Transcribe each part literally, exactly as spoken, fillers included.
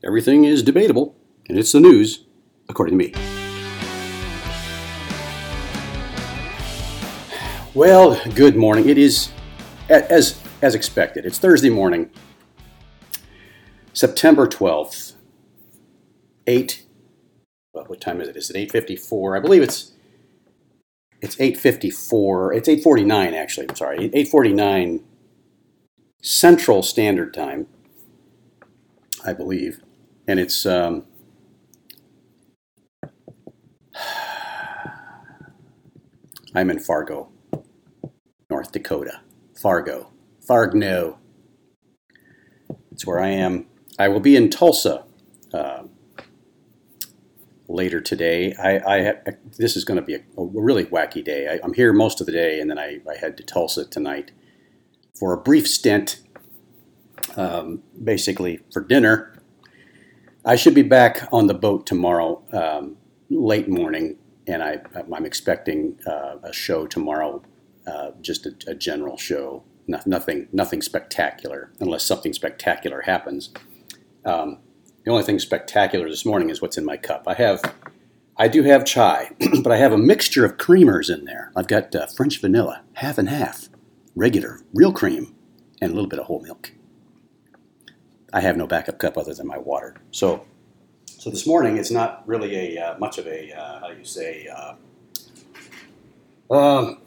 Everything is debatable, and it's the news, according to me. Well, good morning. It is, as as expected, it's Thursday morning, September twelfth, eight, well, what time is it? Is it eight fifty-four? I believe it's it's eight fifty-four. It's eight forty-nine, actually. I'm sorry. eight forty-nine Central Standard Time, I believe. And it's, um, I'm in Fargo, North Dakota. Fargo. Fargo. That's where I am. I will be in Tulsa uh, later today. I, I have, this is going to be a, a really wacky day. I, I'm here most of the day, and then I, I head to Tulsa tonight for a brief stint, um, basically for dinner. I should be back on the boat tomorrow, um, late morning, and I, I'm expecting uh, a show tomorrow, uh, just a, a general show, no, nothing, nothing spectacular, unless something spectacular happens. Um, the only thing spectacular this morning is what's in my cup. I have, I do have chai, but I have a mixture of creamers in there. I've got uh, French vanilla, half and half, regular, real cream, and a little bit of whole milk. I have no backup cup other than my water. So, so this morning it's not really a uh, much of a uh, how do you say? Uh, um,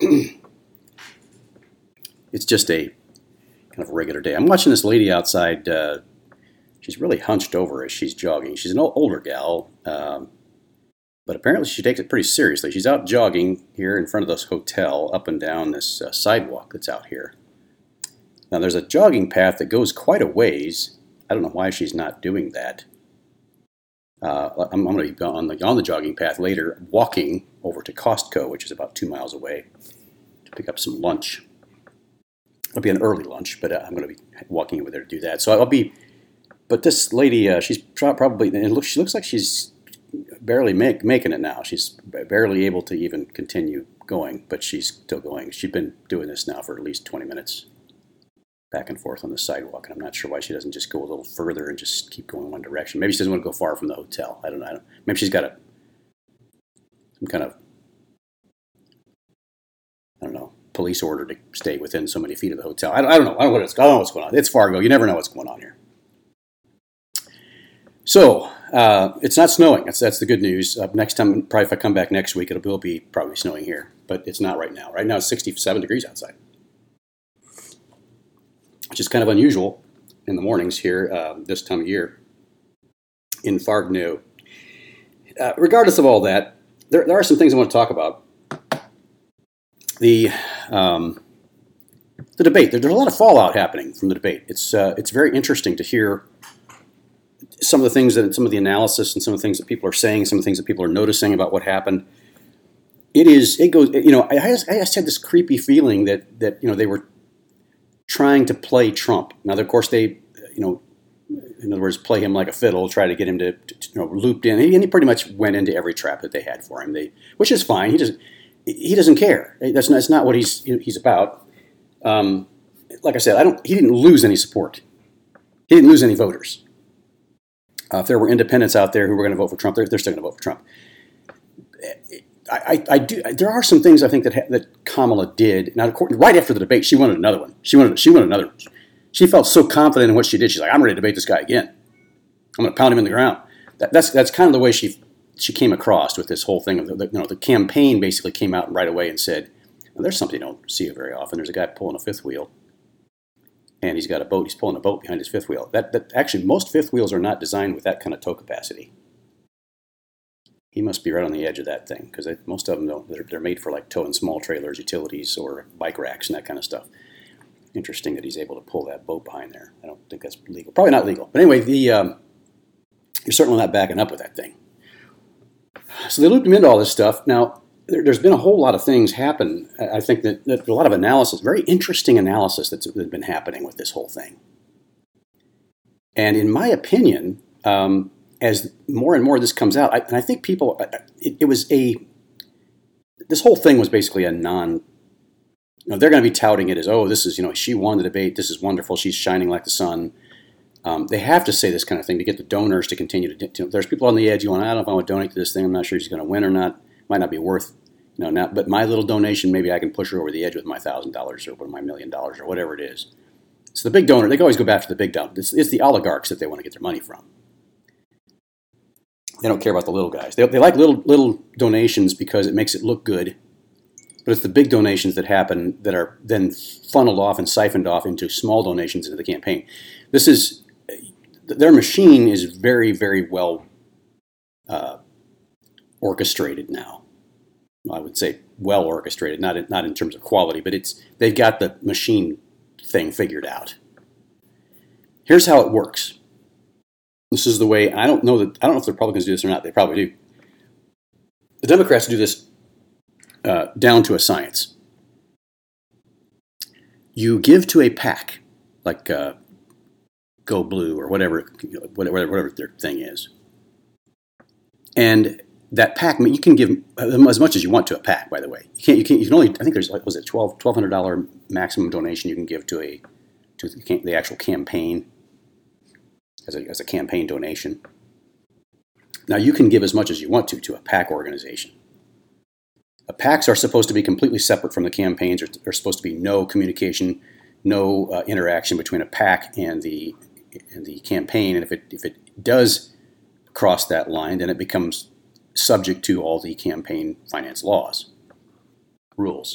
it's just a kind of a regular day. I'm watching this lady outside. Uh, she's really hunched over as she's jogging. She's an older gal, um, but apparently she takes it pretty seriously. She's out jogging here in front of this hotel, up and down this uh, sidewalk that's out here. Now there's a jogging path that goes quite a ways. I don't know why she's not doing that. Uh, I'm, I'm going to be on the, on the jogging path later, walking over to Costco, which is about two miles away, to pick up some lunch. It'll be an early lunch, but uh, I'm going to be walking over there to do that. So I'll be, but this lady, uh, she's probably, it looks, she looks like she's barely make, making it now. She's barely able to even continue going, but she's still going. She's been doing this now for at least twenty minutes. Back and forth on the sidewalk, and I'm not sure why she doesn't just go a little further and just keep going one direction. Maybe she doesn't want to go far from the hotel. I don't know. I don't, maybe she's got a some kind of I don't know police order to stay within so many feet of the hotel. I don't, I don't know. I don't know what it's, I don't know what's going on. It's Fargo. You never know what's going on here. So uh, it's not snowing. That's that's the good news. Uh, next time, probably if I come back next week, it will be probably snowing here, but it's not right now. Right now it's sixty-seven degrees outside, which is kind of unusual in the mornings here uh, this time of year in Fargo. Uh, regardless of all that, there, there are some things I want to talk about. The um, the debate. There, there's a lot of fallout happening from the debate. It's uh, it's very interesting to hear some of the things that some of the analysis and some of the things that people are saying, some of the things that people are noticing about what happened. It is. It goes. You know, I, I just, I just had this creepy feeling that that you know they were trying to play Trump. Now, of course, they, you know, in other words, play him like a fiddle, try to get him to, to you know, looped in. And he pretty much went into every trap that they had for him. They, which is fine. He doesn't, he doesn't care. That's not, that's not what he's he's about. Um, like I said, I don't. He didn't lose any support. He didn't lose any voters. Uh, if there were independents out there who were going to vote for Trump, they're, they're still going to vote for Trump. I, I, I do. There are some things I think that ha- that Kamala did. Now, right after the debate, she wanted another one. She wanted. She wanted another. She felt so confident in what she did. She's like, "I'm ready to debate this guy again. I'm going to pound him in the ground." That, that's that's kind of the way she she came across with this whole thing. Of the, the, you know, the campaign basically came out right away and said, well, "There's something you don't see very often. There's a guy pulling a fifth wheel, and he's got a boat. He's pulling a boat behind his fifth wheel. That that actually most fifth wheels are not designed with that kind of tow capacity." He must be right on the edge of that thing, because most of them don't. They're, they're made for like towing small trailers, utilities, or bike racks and that kind of stuff. Interesting that he's able to pull that boat behind there. I don't think that's legal. Probably not legal. But anyway, the um, you're certainly not backing up with that thing. So they looped him into all this stuff. Now, there, there's been a whole lot of things happen. I think that, that a lot of analysis, very interesting analysis that's, that's been happening with this whole thing. And in my opinion, um, as more and more of this comes out, I, and I think people, it, it was a, this whole thing was basically a non, you know, they're going to be touting it as, oh, this is, you know, she won the debate, this is wonderful, she's shining like the sun. Um, they have to say this kind of thing to get the donors to continue to. to there's people on the edge going, I don't know if I want to donate to this thing. I'm not sure he's going to win or not. Might not be worth, you know, not. But my little donation, maybe I can push her over the edge with my thousand dollars or with my million dollars or whatever it is. So the big donor, they always go back to the big donor. It's, it's the oligarchs that they want to get their money from. They don't care about the little guys. They, they like little little donations because it makes it look good. But it's the big donations that happen that are then funneled off and siphoned off into small donations into the campaign. This is, their machine is very, very well uh, orchestrated now. I would say well orchestrated, not in, not in terms of quality, but it's they've got the machine thing figured out. Here's how it works. This is the way, I don't know that I don't know if the Republicans do this or not. They probably do. The Democrats do this uh, down to a science. You give to a PAC, like uh, Go Blue or whatever, whatever, whatever their thing is, and that PAC, you can give as much as you want to a PAC. By the way, you can't. You can. You can only. I think there's like was it twelve twelve hundred dollar maximum donation you can give to a to the, the actual campaign as a as a campaign donation. Now you can give as much as you want to to a PAC organization. Uh, PACs are supposed to be completely separate from the campaigns. There's, there's supposed to be no communication, no uh, interaction between a PAC and the and the campaign. And if it if it does cross that line, then it becomes subject to all the campaign finance laws, rules.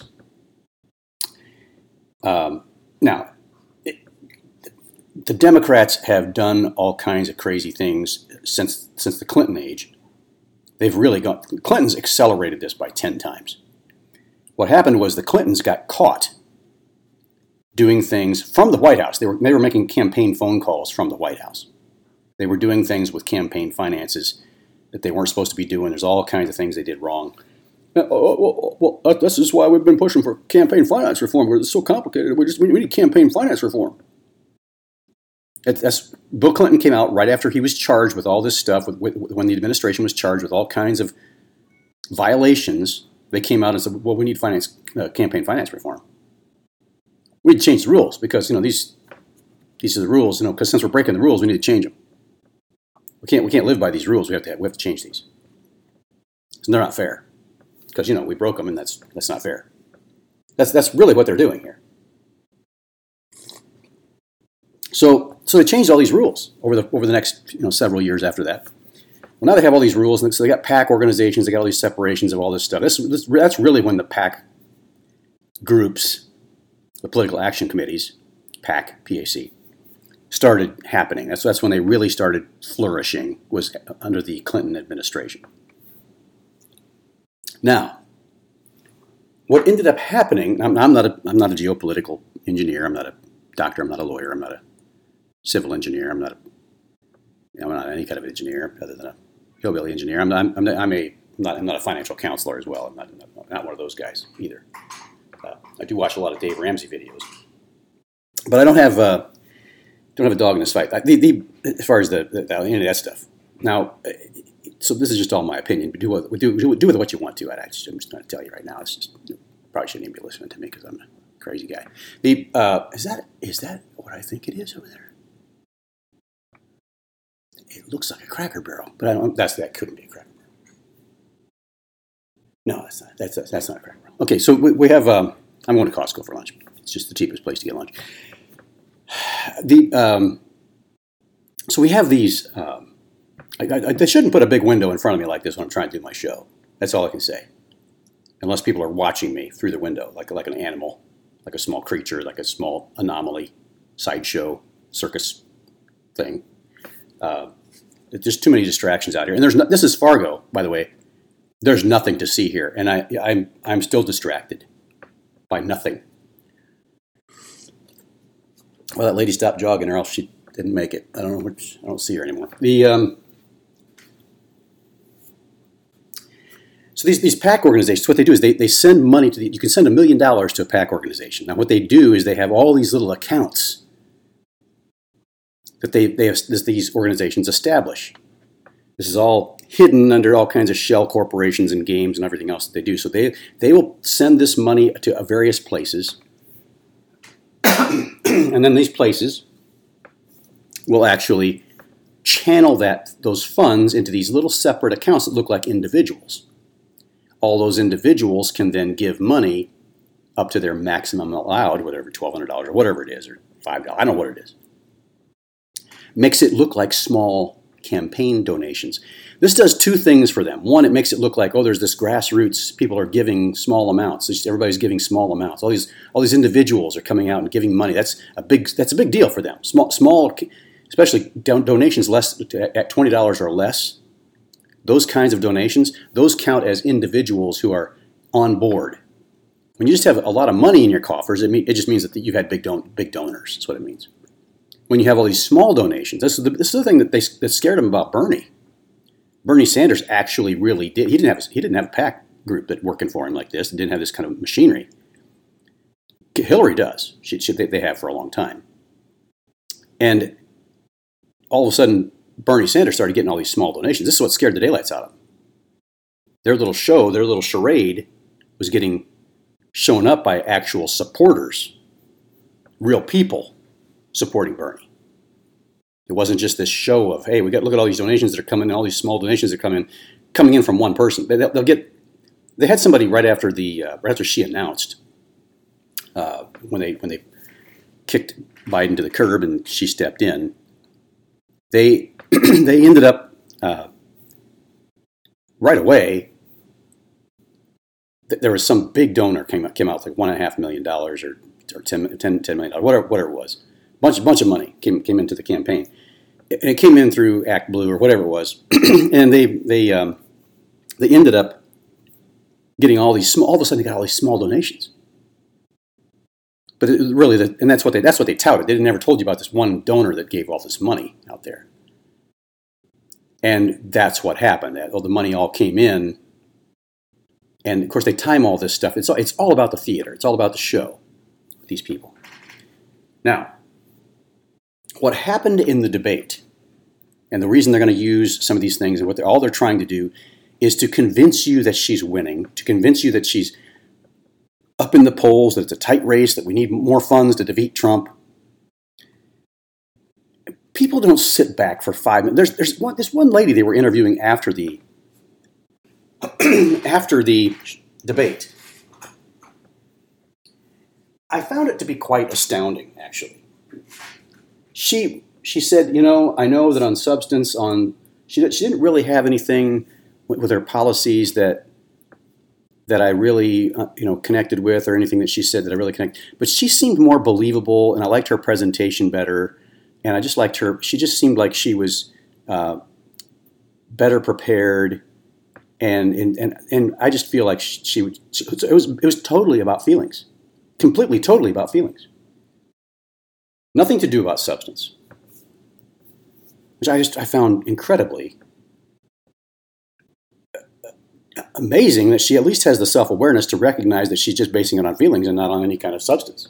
Um, now, it, the Democrats have done all kinds of crazy things since since the Clinton age. They've really gone. Clinton's accelerated this by ten times. What happened was the Clintons got caught doing things from the White House. They were they were making campaign phone calls from the White House. They were doing things with campaign finances that they weren't supposed to be doing. There's all kinds of things they did wrong. Well, well, well, this is why we've been pushing for campaign finance reform. It's so complicated. We just we need campaign finance reform. That's, Bill Clinton came out right after he was charged with all this stuff. With, with, when the administration was charged with all kinds of violations, they came out and said, "Well, we need finance uh, campaign finance reform. We need to change the rules because you know these these are the rules. You know, because since we're breaking the rules, we need to change them. We can't we can't live by these rules. We have to have, we have to change these. So they're not fair because you know we broke them, and that's that's not fair. That's that's really what they're doing here. So so they changed all these rules over the over the next you know several years after that. Well, now they have all these rules, and so they got PAC organizations. They got all these separations of all this stuff. This, this that's really when the PAC groups, the political action committees, PAC, P A C, started happening. That's that's when they really started flourishing, was under the Clinton administration. Now, what ended up happening, I'm, I'm not a I'm not a geopolitical engineer, I'm not a doctor, I'm not a lawyer, I'm not a civil engineer, I'm not a I'm not any kind of engineer other than a hillbilly engineer. I'm not I'm, I'm, I'm a I'm not I'm not a financial counselor as well. I'm not I'm not one of those guys either. Uh, I do watch a lot of Dave Ramsey videos, but I don't have uh, don't have a dog in this fight. I, the, the, as far as the, the, the any of that stuff. Now, so this is just all my opinion. But do what do do, do with what you want to. I just, I'm just going to tell you right now. It's just you probably shouldn't even be listening to me because I'm a crazy guy. The uh, is that is that what I think it is over there? It looks like a Cracker Barrel, but I don't. That's that couldn't be a Cracker Barrel. No, that's not. That's that's not a Cracker Barrel. Okay, so we, we have. Um, I'm going to Costco for lunch. It's just the cheapest place to get lunch. The um, so we have these. Um, I, I, they shouldn't put a big window in front of me like this when I'm trying to do my show. That's all I can say. Unless people are watching me through the window, like like an animal, like a small creature, like a small anomaly, sideshow, circus thing. Uh, there's too many distractions out here, and there's no, this is Fargo, by the way. There's nothing to see here, and I, I'm I'm still distracted by nothing. Well, that lady stopped jogging, or else she didn't make it. I don't know which. I don't see her anymore. The um, so these these PAC organizations, what they do is they they send money to the. You can send a million dollars to a PAC organization. Now, what they do is they have all these little accounts that they, they have, these organizations establish. This is all hidden under all kinds of shell corporations and games and everything else that they do. So they, they will send this money to various places. And then these places will actually channel that those funds into these little separate accounts that look like individuals. All those individuals can then give money up to their maximum allowed, whatever, twelve hundred dollars or whatever it is, or five dollars, I don't know what it is. Makes it look like small campaign donations. This does two things for them. One, it makes it look like, oh, there's this grassroots, people are giving small amounts. Just everybody's giving small amounts. All these all these individuals are coming out and giving money. That's a big that's a big deal for them. Small small especially don- donations less at twenty dollars or less. Those kinds of donations, those count as individuals who are on board. When you just have a lot of money in your coffers, it, mean, it just means that you've had big don- big donors. That's what it means. When you have all these small donations, this is the, this is the thing that they that scared them about Bernie. Bernie Sanders actually really did. He didn't have he didn't have a PAC group that working for him like this. He didn't have this kind of machinery. Hillary does. She, she they have for a long time. And all of a sudden, Bernie Sanders started getting all these small donations. This is what scared the daylights out of them. Their little show, their little charade, was getting shown up by actual supporters, real people supporting Bernie. It wasn't just this show of, hey, we got look at all these donations that are coming in, all these small donations that are coming coming in from one person. They'll, they'll get. They had somebody right after the uh, right after she announced uh, when they when they kicked Biden to the curb and she stepped in. They they ended up uh, right away. There was some big donor came came out like one and a half million dollars or or ten, ten, ten million dollars, whatever whatever it was. Bunch bunch of money came came into the campaign, and it came in through Act Blue or whatever it was, and they they um, they ended up getting all these small. All of a sudden, they got all these small donations. But it really, the, and that's what they that's what they touted. They never told you about this one donor that gave all this money out there, and that's what happened. That, well, the money all came in, and of course they time all this stuff. It's it's all about the theater. It's all about the show with these people. Now, what happened in the debate, and the reason they're going to use some of these things, and what they're, all they're trying to do, is to convince you that she's winning, to convince you that she's up in the polls, that it's a tight race, that we need more funds to defeat Trump. People don't sit back for five minutes. There's there's one this one lady they were interviewing after the after the debate. I found it to be quite astounding, actually. She she said, you know, I know that on substance, on she she didn't really have anything with, with her policies that that I really uh, you know connected with, or anything that she said that I really connect. But she seemed more believable, and I liked her presentation better, and I just liked her. She just seemed like she was uh, better prepared, and and and and I just feel like she, she it was it was totally about feelings, completely totally about feelings. Nothing to do about substance, which I just I found incredibly amazing that she at least has the self-awareness to recognize that she's just basing it on feelings and not on any kind of substance.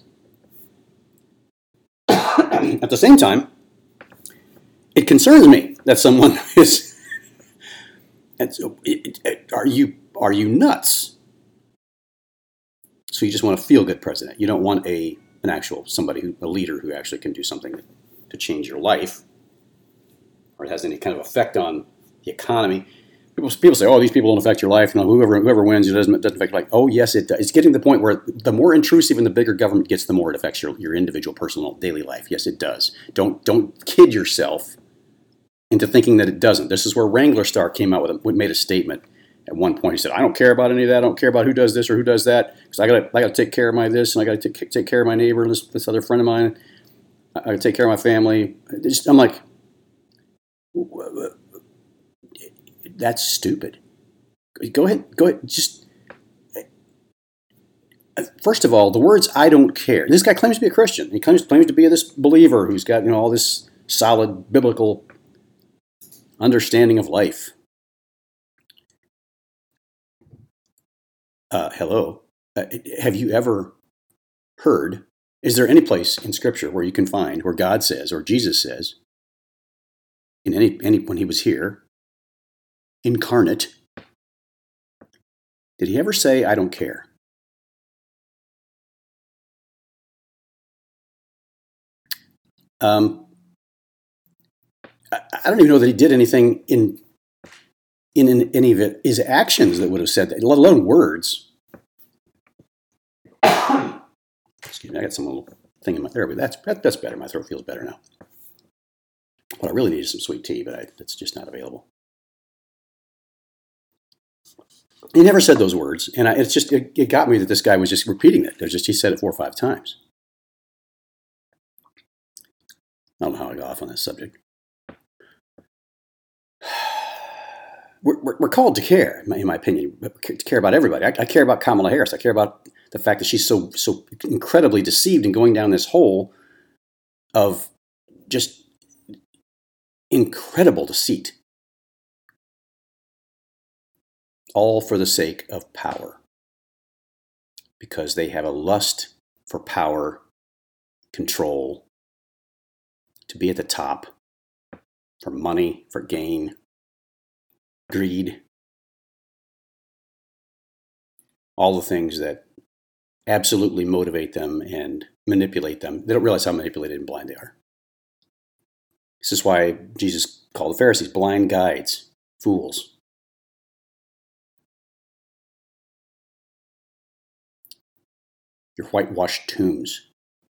At the same time, it concerns me that someone is. And so it, it, are you are you nuts? So you just want a feel-good president. You don't want a an actual somebody who a leader who actually can do something to change your life, or it has any kind of effect on the economy. People, people say, "Oh, these people don't affect your life. No, whoever whoever wins, it doesn't doesn't affect your life." Oh, yes, it does. It's getting to the point where the more intrusive and the bigger government gets, the more it affects your, your individual, personal, daily life. Yes, it does. Don't don't kid yourself into thinking that it doesn't. This is where Wrangler Star came out with a, made a statement at one point. He said, "I don't care about any of that. I don't care about who does this or who does that, because I got I got to take care of my this and I got to take take care of my neighbor, this this other friend of mine. I got to take care of my family." Just, I'm like, that's stupid. Go ahead, go ahead. Just first of all, the words "I don't care." This guy claims to be a Christian. He claims claims to be this believer who's got you know all this solid biblical understanding of life. Uh, hello, uh, have you ever heard? Is there any place in Scripture where you can find where God says or Jesus says, in any any when he was here, incarnate? Did he ever say, "I don't care"? Um, I don't even know that he did anything in in, in any of it, his actions that would have said that, let alone words. Excuse me, I got some little thing in my throat, but that's that's better. My throat feels better now. What I really need is some sweet tea, but I, it's just not available. He never said those words, and I, it's just it, it got me that this guy was just repeating it. It was just he said it four or five times. I don't know how I got off on this subject. We're, we're, we're called to care, in my, in my opinion, to care about everybody. I, I care about Kamala Harris. I care about the fact that she's so so incredibly deceived and going down this hole of just incredible deceit, all for the sake of power, because they have a lust for power, control, to be at the top, for money, for gain, greed, all the things that absolutely motivate them and manipulate them. They don't realize how manipulated and blind they are. This is why Jesus called the Pharisees blind guides, fools. You're whitewashed tombs.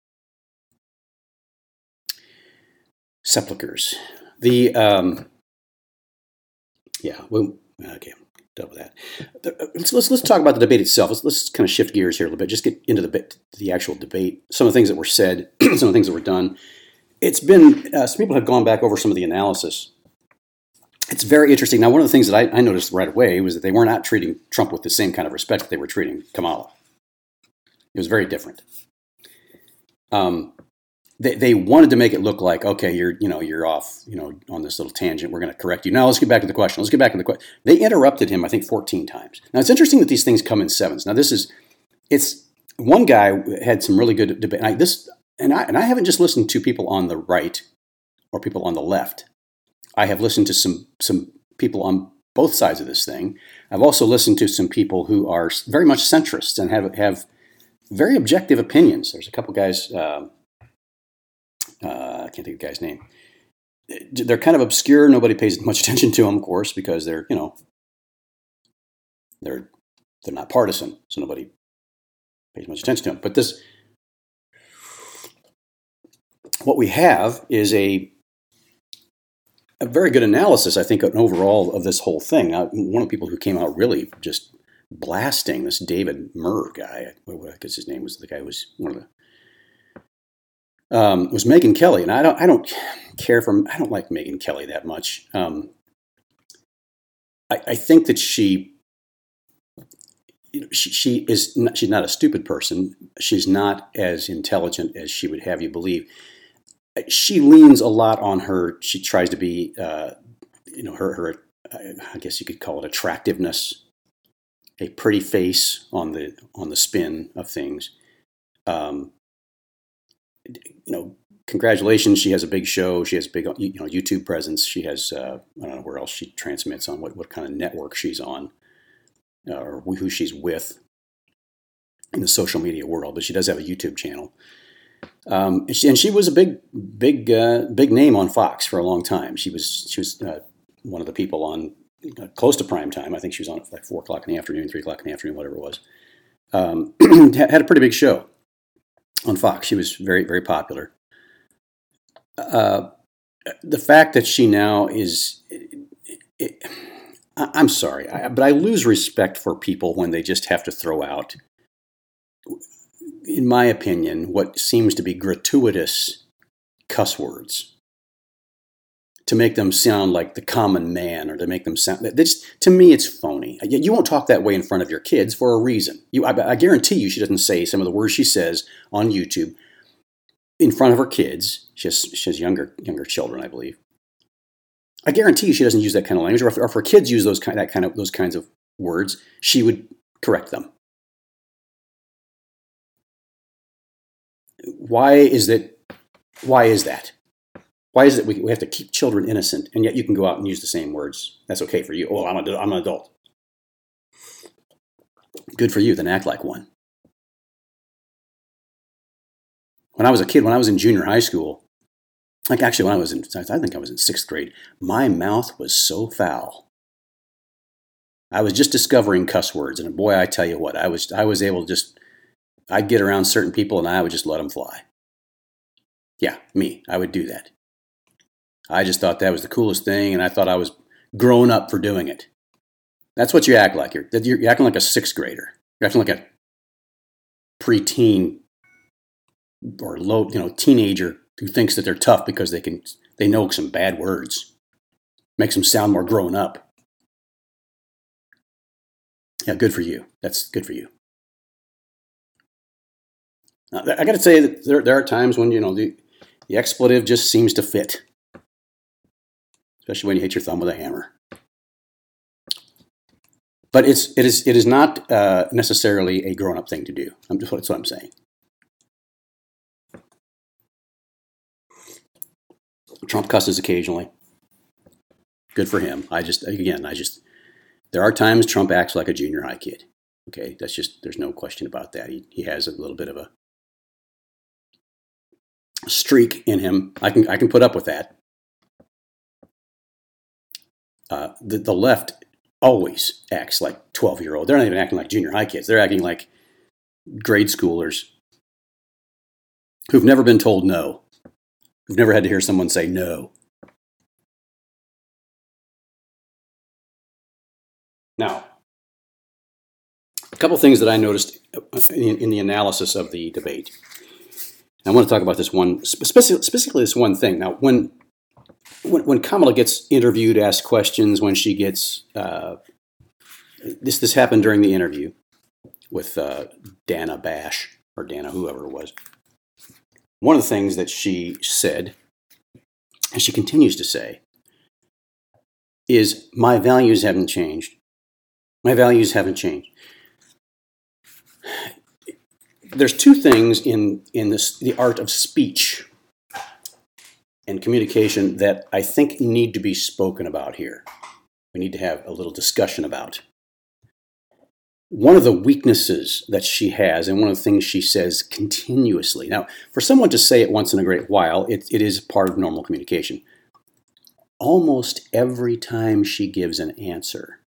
Sepulchers. The, um, yeah, well, okay, I'm done with that. The, let's, let's, let's talk about the debate itself. Let's, let's kind of shift gears here a little bit, just get into the, bit, the actual debate, some of the things that were said, some of the things that were done. It's been, uh, some people have gone back over some of the analysis. It's very interesting. Now, one of the things that I, I noticed right away was that they were not treating Trump with the same kind of respect that they were treating Kamala. It was very different. Um, they, they wanted to make it look like, okay, you're, you know, you're off, you know, on this little tangent. We're going to correct you. Now let's get back to the question. Let's get back to the question. They interrupted him, I think, fourteen times. Now it's interesting that these things come in sevens. Now this is, it's one guy had some really good debate. And I, this, and I, and I haven't just listened to people on the right or people on the left. I have listened to some some people on both sides of this thing. I've also listened to some people who are very much centrists and have have very objective opinions. There's a couple guys. Uh, uh, I can't think of the guy's name. They're kind of obscure. Nobody pays much attention to them, of course, because they're you know they're they're not partisan, so nobody pays much attention to them. But this, what we have is a a very good analysis, I think, overall of this whole thing. Uh, one of the people who came out really just blasting this David Murr guy, what I guess his name was, the guy who was one of the, um, was Megyn Kelly, and I don't, I don't care for, I don't like Megyn Kelly that much. Um, I, I think that she, you know, she, she is, not, she's not a stupid person. She's not as intelligent as she would have you believe. She leans a lot on her. She tries to be, uh, you know, her, her, I guess you could call it attractiveness, a pretty face on the on the spin of things. Um, you know, congratulations. She has a big show. She has a big, you know, YouTube presence. She has, uh, I don't know where else she transmits on, what, what kind of network she's on, uh, or who she's with in the social media world. But she does have a YouTube channel. Um, and, she, and she was a big, big, uh, big name on Fox for a long time. She was, she was uh, one of the people on uh, close to prime time. I think she was on at like four o'clock in the afternoon, three o'clock in the afternoon, whatever it was. Um, had a pretty big show on Fox. She was very, very popular. Uh, the fact that she now is, it, it, I, I'm sorry, I, but I lose respect for people when they just have to throw out, in my opinion, what seems to be gratuitous cuss words to make them sound like the common man, or to make them sound, they just, to me, it's phony. You won't talk that way in front of your kids for a reason. You, I, I guarantee you she doesn't say some of the words she says on YouTube in front of her kids. She has, she has younger younger children, I believe. I guarantee you she doesn't use that kind of language, or if, or if her kids use those kind, that kind of those kinds of words, she would correct them. Why is that? Why is that? Why is it we, we have to keep children innocent, and yet you can go out and use the same words? That's okay for you. Oh, I'm, a, I'm an adult. Good for you. Then act like one. When I was a kid, when I was in junior high school, like actually when I was in, I think I was in sixth grade, my mouth was so foul. I was just discovering cuss words, and boy, I tell you what, I was I was able to just, I'd get around certain people and I would just let them fly. Yeah, me, I would do that. I just thought that was the coolest thing, and I thought I was grown up for doing it. That's what you act like. You're, you're acting like a sixth grader. You're acting like a preteen or low, you know, teenager who thinks that they're tough because they can, they know some bad words. Makes them sound more grown up. Yeah, good for you. That's good for you. Now, I got to say that there, there are times when, you know, the, the expletive just seems to fit, especially when you hit your thumb with a hammer. But it's it is it is not uh, necessarily a grown-up thing to do. I'm just, that's what I'm saying. Trump cusses occasionally. Good for him. I just again, I just there are times Trump acts like a junior high kid. Okay, that's just there's no question about that. He he has a little bit of a streak in him. I can I can put up with that. Uh, the the left always acts like twelve-year-old. They're not even acting like junior high kids. They're acting like grade schoolers who've never been told no, who've never had to hear someone say no. Now, a couple things that I noticed in, in the analysis of the debate. I want to talk about this one, specifically, specifically this one thing. Now, when when, when Kamala gets interviewed, asked questions, when she gets uh, this this happened during the interview with uh, Dana Bash or Dana, whoever it was. One of the things that she said, and she continues to say, is my values haven't changed. My values haven't changed. There's two things in in this the art of speech and communication that I think need to be spoken about here. We need to have a little discussion about. One of the weaknesses that she has, and one of the things she says continuously. Now, for someone to say it once in a great while, it, it is part of normal communication. Almost every time she gives an answer,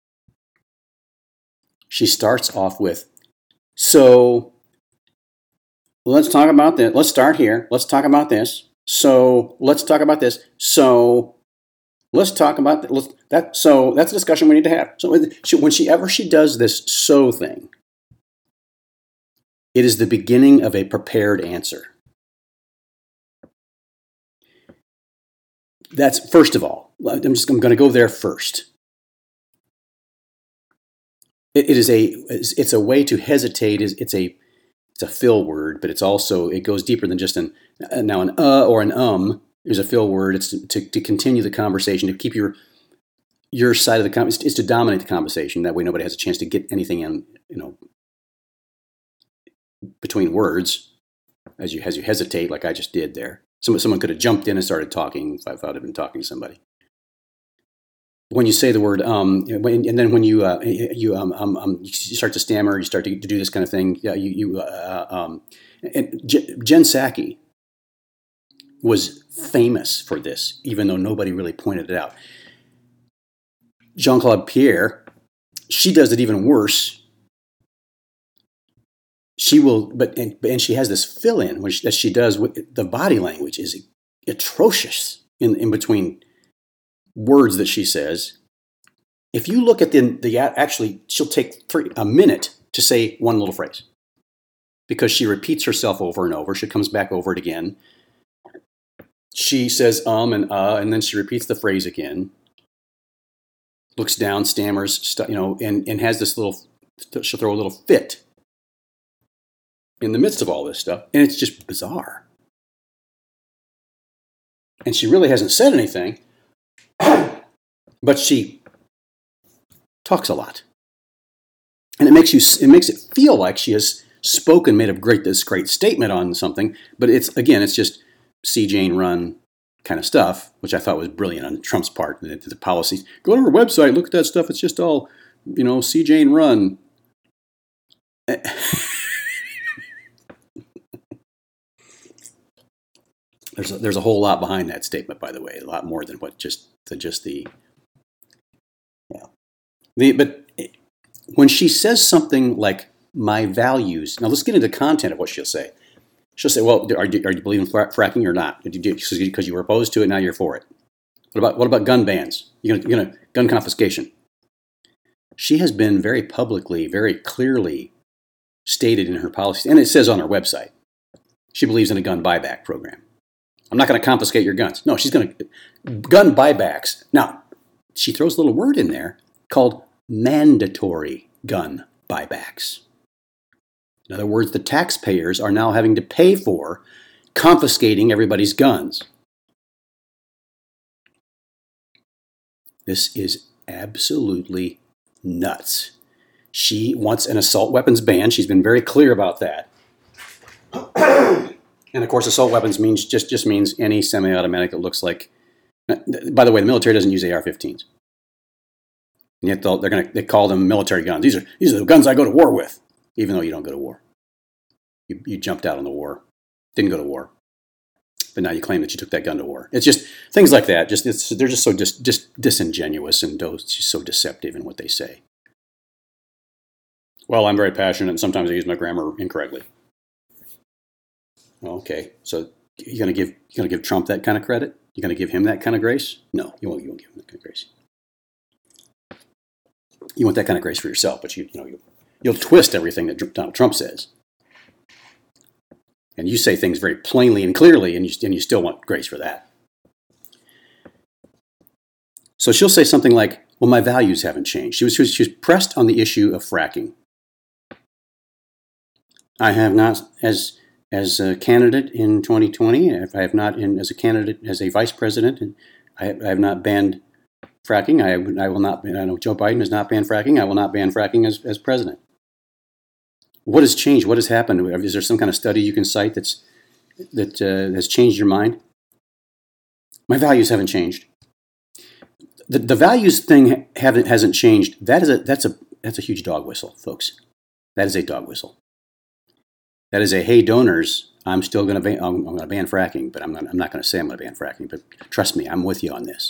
she starts off with, so let's talk about this. Let's start here. Let's talk about this. So let's talk about this. So let's talk about that. Let's, that. So that's a discussion we need to have. So she, when she ever she does this so thing, it is the beginning of a prepared answer. That's first of all. I'm just I'm going to go there first. It, it is a it's a way to hesitate. It's a it's a fill word, but it's also it goes deeper than just an now an uh or an um is a fill word. It's to, to, to continue the conversation, to keep your your side of the conversation. It's to dominate the conversation. That way, nobody has a chance to get anything in, you know, between words as you as you hesitate, like I just did there. Someone someone could have jumped in and started talking if I thought I'd been talking to somebody. When you say the word um, and then when you uh, you um, um, um, you start to stammer, you start to, to do this kind of thing. Yeah, you you uh, um, and Jen Psaki was famous for this, even though nobody really pointed it out. Jean-Claude Pierre, she does it even worse. She will, but and, and she has this fill-in which that she does. With, the body language is atrocious in in between words that she says. If you look at the the actually, she'll take three, a minute to say one little phrase because she repeats herself over and over. She comes back over it again. She says um and uh, and then she repeats the phrase again. Looks down, stammers, you know, and, and has this little. She'll throw a little fit in the midst of all this stuff, and it's just bizarre. And she really hasn't said anything. But she talks a lot, and it makes you. It makes it feel like she has spoken, made a great this great statement on something. But it's again, it's just see Jane run kind of stuff, which I thought was brilliant on Trump's part. The, the policies. Go to her website, look at that stuff. It's just all, you know, see Jane run. There's a, there's a whole lot behind that statement, by the way, a lot more than what just than just the yeah. The but when she says something like my values, now let's get into the content of what she'll say. She'll say, "Well, are you, are you believing fra- fracking or not? Because you were opposed to it, now you're for it. What about what about gun bans? You're gonna, you're gonna gun confiscation?" She has been very publicly, very clearly stated in her policies, and it says on her website, she believes in a gun buyback program. I'm not going to confiscate your guns. No, she's going to gun buybacks. Now, she throws a little word in there called mandatory gun buybacks. In other words, the taxpayers are now having to pay for confiscating everybody's guns. This is absolutely nuts. She wants an assault weapons ban. She's been very clear about that. And of course, assault weapons means just, just means any semi-automatic that looks like. By the way, the military doesn't use A R fifteens. And yet they're going to they call them military guns. These are these are the guns I go to war with, even though you don't go to war. You you jumped out on the war, didn't go to war, but now you claim that you took that gun to war. It's just things like that. Just it's, they're just so dis, dis, disingenuous and just so deceptive in what they say. Well, I'm very passionate, and sometimes I use my grammar incorrectly. Okay, so you're gonna give you're gonna give Trump that kind of credit? You're gonna give him that kind of grace? No, you won't. You won't give him that kind of grace. You want that kind of grace for yourself, but you you know you, you'll twist everything that Donald Trump says, and you say things very plainly and clearly, and you and you still want grace for that. So she'll say something like, "Well, my values haven't changed." She was she was, she was pressed on the issue of fracking. I have not as As a candidate in twenty twenty, I have not, in, as a candidate, as a vice president, and I, I have not banned fracking. I, I will not. I know Joe Biden has not banned fracking. I will not ban fracking as, as president. What has changed? What has happened? Is there some kind of study you can cite that's that uh, has changed your mind? My values haven't changed. The the values thing haven't hasn't changed. That is a that's a that's a huge dog whistle, folks. That is a dog whistle. That is a, hey, donors, I'm still going to ban, I'm, I'm going to ban fracking, but I'm not, I'm not going to say I'm going to ban fracking, but trust me, I'm with you on this.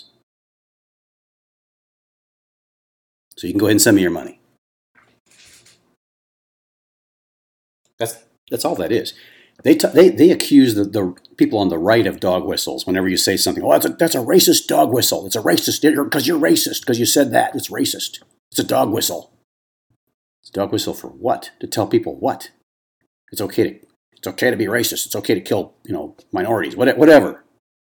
So you can go ahead and send me your money. That's that's all that is. They t- they they accuse the, the people on the right of dog whistles whenever you say something. Oh, that's a, that's a racist dog whistle. It's a racist because you're racist because you said that. It's racist. It's a dog whistle. It's a dog whistle for what? To tell people what? It's okay to it's okay to be racist. It's okay to kill, you know, minorities. Whatever.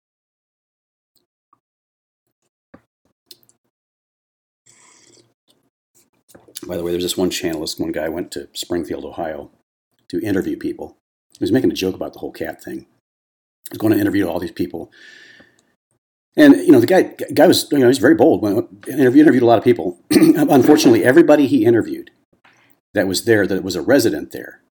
By the way, there's this one channel. This one guy went to Springfield, Ohio, to interview people. He was making a joke about the whole cat thing. He was going to interview all these people, and you know, the guy guy was you know he's very bold. When interviewed interviewed a lot of people. Unfortunately, everybody he interviewed that was there, that was a resident there,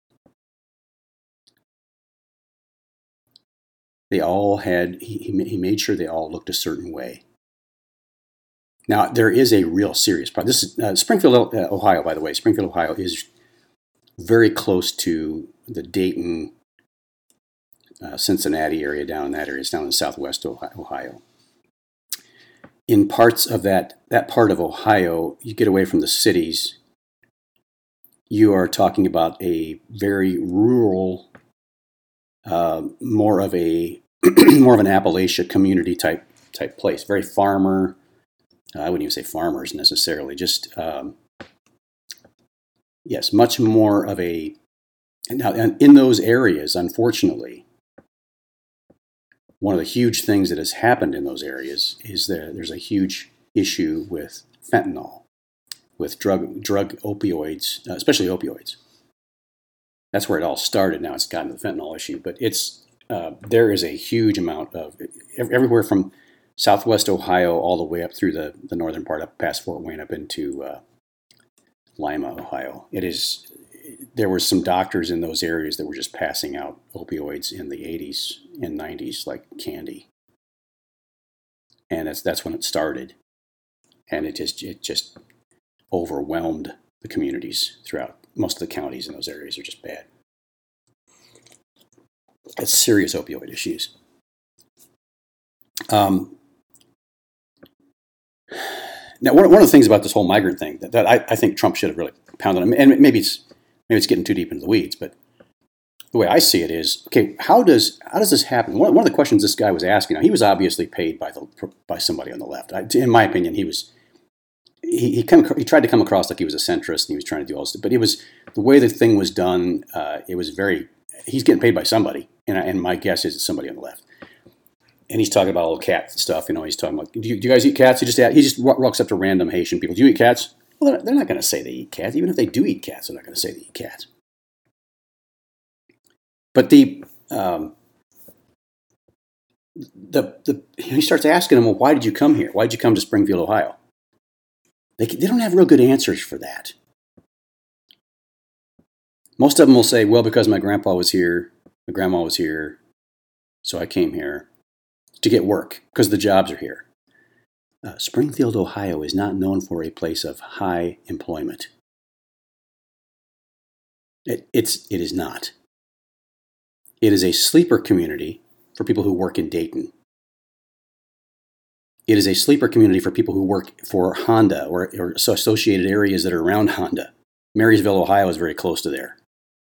they all had, he, he made sure they all looked a certain way. Now, there is a real serious problem. This is uh, Springfield, uh, Ohio, by the way. Springfield, Ohio is very close to the Dayton, uh, Cincinnati area, down in that area. It's down in southwest Ohio. In parts of that, that part of Ohio, you get away from the cities, you are talking about a very rural, Uh, more of a more of an Appalachia community type type place, very farmer. Uh, I wouldn't even say farmers necessarily. Just um, yes, much more of a. Now, in those areas, unfortunately, one of the huge things that has happened in those areas is that there's a huge issue with fentanyl, with drug drug opioids, uh, especially opioids. That's where it all started. Now it's gotten to the fentanyl issue, but it's uh, there is a huge amount of everywhere from southwest Ohio all the way up through the, the northern part, up past Fort Wayne, up into uh, Lima, Ohio. It is there were some doctors in those areas that were just passing out opioids in the eighties and nineties like candy, and that's that's when it started, and it just it just overwhelmed the communities throughout. Most of the counties in those areas are just bad. It's serious opioid issues. Um, now, one, one of the things about this whole migrant thing that, that I, I think Trump should have really pounded on, and maybe it's maybe it's getting too deep into the weeds, but the way I see it is, okay, how does how does this happen? One, one of the questions this guy was asking, now, he was obviously paid by the by somebody on the left. I, in my opinion, he was he he, come, he tried to come across like he was a centrist and he was trying to do all this, but it was the way the thing was done. Uh, it was very he's getting paid by somebody, and, I, and my guess is it's somebody on the left. And he's talking about all the cat stuff. You know, he's talking about, do you, do you guys eat cats? He just he just walks up to random Haitian people. Do you eat cats? Well, they're, they're not going to say they eat cats. Even if they do eat cats, they're not going to say they eat cats. But the um, the the he starts asking them, well, why did you come here? Why did you come to Springfield, Ohio? They they don't have real good answers for that. Most of them will say, well, because my grandpa was here, my grandma was here, so I came here to get work because the jobs are here. Uh, Springfield, Ohio is not known for a place of high employment. It, it's, it is not. It is a sleeper community for people who work in Dayton. It is a sleeper community for people who work for Honda or, or associated areas that are around Honda. Marysville, Ohio is very close to there.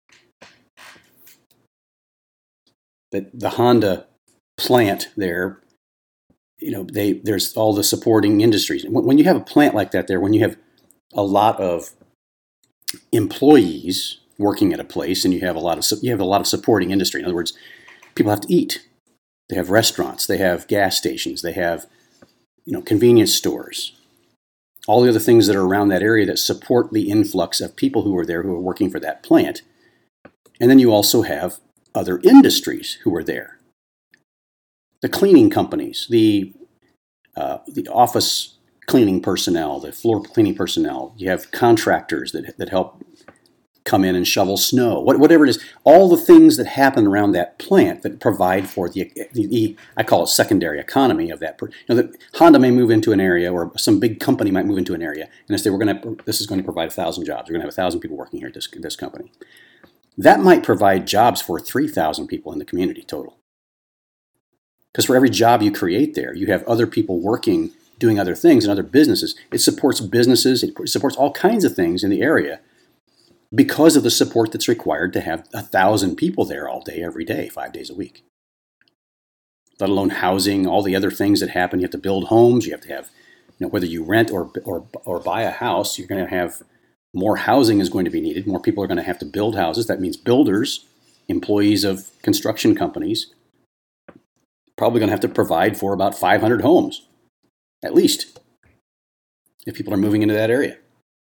But the Honda plant there, you know, they there's all the supporting industries. When, when you have a plant like that there, when you have a lot of employees working at a place, and you have a lot of you have a lot of supporting industry. In other words, people have to eat. They have restaurants. They have gas stations. They have, you know, convenience stores. All the other things that are around that area that support the influx of people who are there who are working for that plant. And then you also have other industries who are there. The cleaning companies, the uh, the office cleaning personnel, the floor cleaning personnel. You have contractors that that help come in and shovel snow. What, whatever it is, all the things that happen around that plant that provide for the, the, the I call it secondary economy of that. You know, that Honda may move into an area, or some big company might move into an area, and they say we're going to this is going to provide a thousand jobs. We're going to have a thousand people working here at this this company. That might provide jobs for three thousand people in the community total. Because for every job you create there, you have other people working, doing other things in other businesses. It supports businesses. It supports all kinds of things in the area because of the support that's required to have a thousand people there all day, every day, five days a week. Let alone housing, all the other things that happen. You have to build homes. You have to have, you know, whether you rent or or or buy a house, you're going to have more housing is going to be needed. More people are going to have to build houses. That means builders, employees of construction companies, probably going to have to provide for about five hundred homes, at least, if people are moving into that area.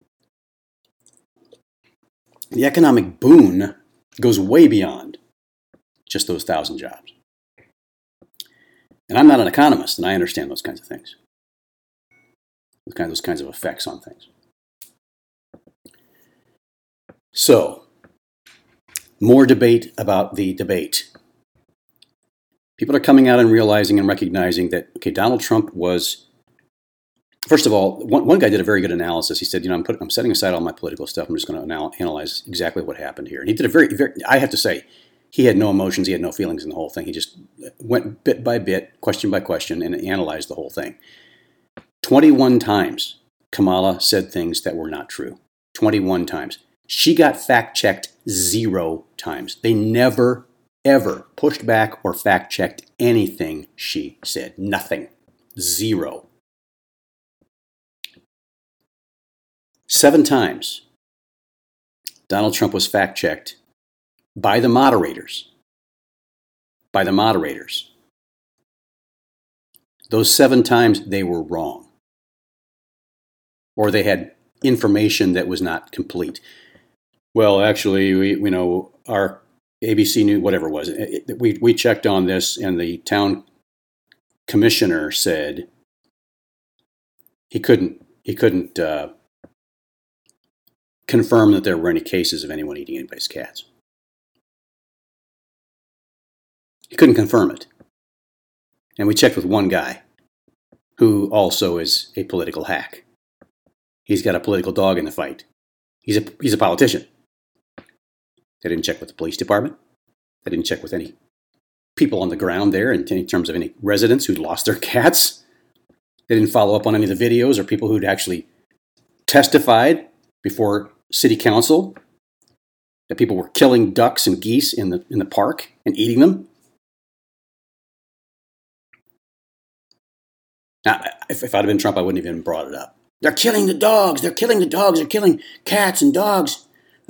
The economic boon goes way beyond just those thousand jobs. And I'm not an economist, and I understand those kinds of things, those kinds, those kinds of effects on things. So, more debate about the debate. People are coming out and realizing and recognizing that, okay, Donald Trump was, first of all, one, one guy did a very good analysis. He said, you know, I'm, put, I'm setting aside all my political stuff. I'm just going to anal- analyze exactly what happened here. And he did a very, very, I have to say, he had no emotions. He had no feelings in the whole thing. He just went bit by bit, question by question, and analyzed the whole thing. twenty-one times Kamala said things that were not true. twenty-one times. She got fact-checked zero times. They never ever pushed back or fact-checked anything she said. Nothing. Zero. Seven times, Donald Trump was fact-checked by the moderators. By the moderators. Those seven times, they were wrong. Or they had information that was not complete. Well, actually, we, you know, our A B C News, whatever it was, it, it, we, we checked on this, and the town commissioner said he couldn't he couldn't uh, confirm that there were any cases of anyone eating anybody's cats. He couldn't confirm it. And we checked with one guy who also is a political hack. He's got a political dog in the fight. He's a he's a politician. They didn't check with the police department. They didn't check with any people on the ground there in, in terms of any residents who'd lost their cats. They didn't follow up on any of the videos or people who'd actually testified before city council that people were killing ducks and geese in the in the park and eating them. Now, if, if I'd have been Trump, I wouldn't have even brought it up. They're killing the dogs. They're killing the dogs. They're killing cats and dogs.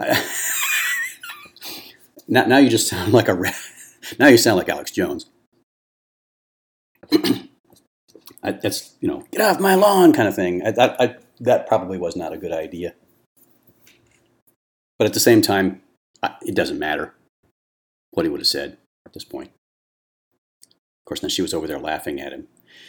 now, now you just sound like a now you sound like Alex Jones. I, that's, you know, get off my lawn kind of thing. I, I, I, that probably was not a good idea. But at the same time, I, it doesn't matter what he would have said at this point. Of course, now she was over there laughing at him.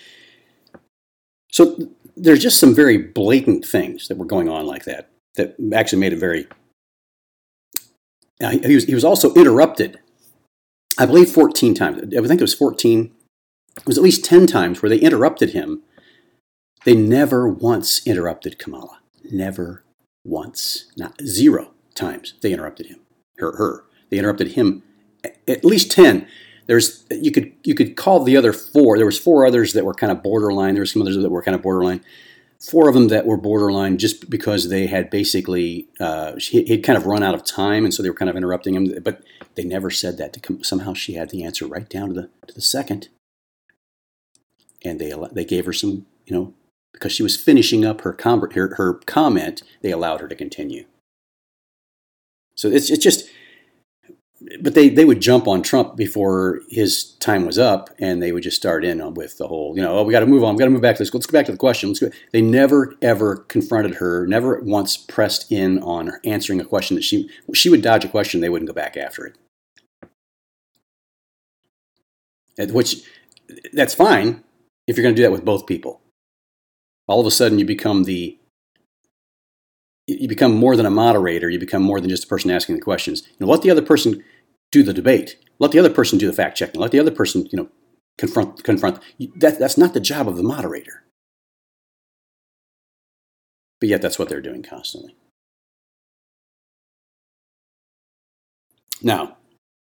So there's just some very blatant things that were going on like that that actually made it very... Now, he was, he was also interrupted, I believe fourteen times. I think it was fourteen. It was at least ten times where they interrupted him. They never once interrupted Kamala. Never once. Not zero times they interrupted him. Her, her. They interrupted him at least ten. There's you could you could call the other four. There was four others that were kind of borderline. There were some others that were kind of borderline. Four of them that were borderline just because they had basically uh, he he'd kind of run out of time, and so they were kind of interrupting him. But they never said that. To come, somehow she had the answer right down to the to the second, and they they gave her some, you know, because she was finishing up her com- her, her comment. They allowed her to continue. So it's it's just. But they, they would jump on Trump before his time was up, and they would just start in with the whole, you know, oh, we got to move on. We got to move back to this. Let's go back to the question. Let's go. They never, ever confronted her, never once pressed in on her answering a question that she, she would dodge a question. They wouldn't go back after it. Which, that's fine if you're going to do that with both people. All of a sudden you become the, you become more than a moderator. You become more than just a person asking the questions. You know, let the other person do the debate. Let the other person do the fact checking. Let the other person, you know, confront confront. That that's not the job of the moderator. But yet, that's what they're doing constantly. Now,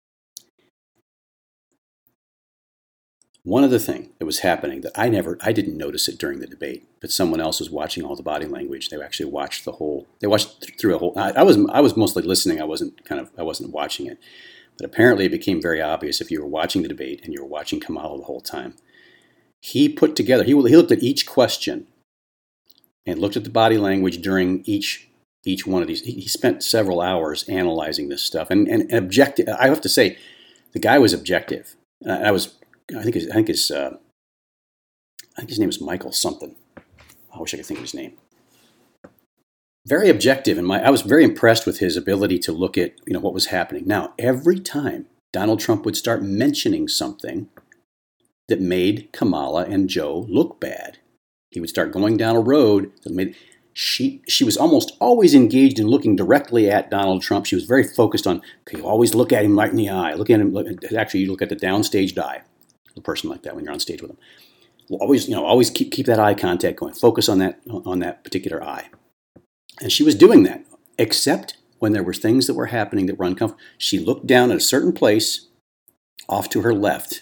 one other thing that was happening that I never, I didn't notice it during the debate, but someone else was watching all the body language. They actually watched the whole. They watched through a whole. I, I was, I was mostly listening. I wasn't kind of, I wasn't watching it. But apparently, it became very obvious if you were watching the debate and you were watching Kamala the whole time. He put together. He, he looked at each question and looked at the body language during each each one of these. He, he spent several hours analyzing this stuff and and, and objective. I have to say, the guy was objective. Uh, I was. I think his, I think his, uh, I think his name is Michael something. I wish I could think of his name. Very objective, and my I was very impressed with his ability to look at, you know, what was happening. Now, every time Donald Trump would start mentioning something that made Kamala and Joe look bad, he would start going down a road that made she she was almost always engaged in looking directly at Donald Trump. She was very focused on, okay, you always look at him right in the eye. Look at him. Look, actually, you look at the downstaged eye. A person like that when you're on stage with them. Well, always, you know, always keep keep that eye contact going. Focus on that on that particular eye. And she was doing that, except when there were things that were happening that were uncomfortable. She looked down at a certain place, off to her left.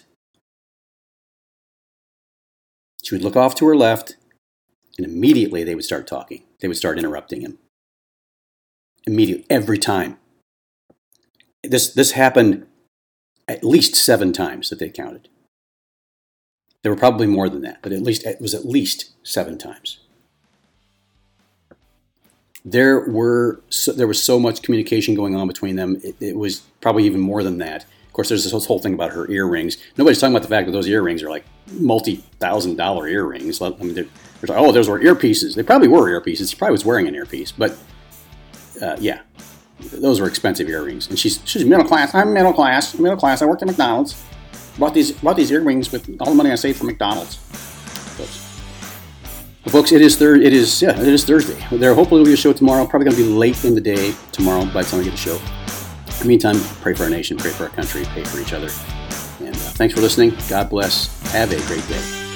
She would look off to her left, and immediately they would start talking. They would start interrupting him. Immediately, every time. This this happened at least seven times that they counted. There were probably more than that, but at least it was at least seven times. There were so, there was so much communication going on between them. It, it was probably even more than that. Of course, there's this whole thing about her earrings. Nobody's talking about the fact that those earrings are like multi-thousand dollar earrings. I mean, they're, they're like, oh, those were earpieces. They probably were earpieces. She probably was wearing an earpiece, but uh, yeah, those were expensive earrings. And she's she's middle class. I'm middle class. Middle class. I worked at McDonald's. Bought these bought these earrings with all the money I saved from McDonald's. Folks, well, folks, it is thir- It is yeah, it is Thursday. There hopefully will be a show tomorrow. Probably going to be late in the day tomorrow by the time we get the show. In the meantime, pray for our nation, pray for our country, pray for each other. And uh, thanks for listening. God bless. Have a great day.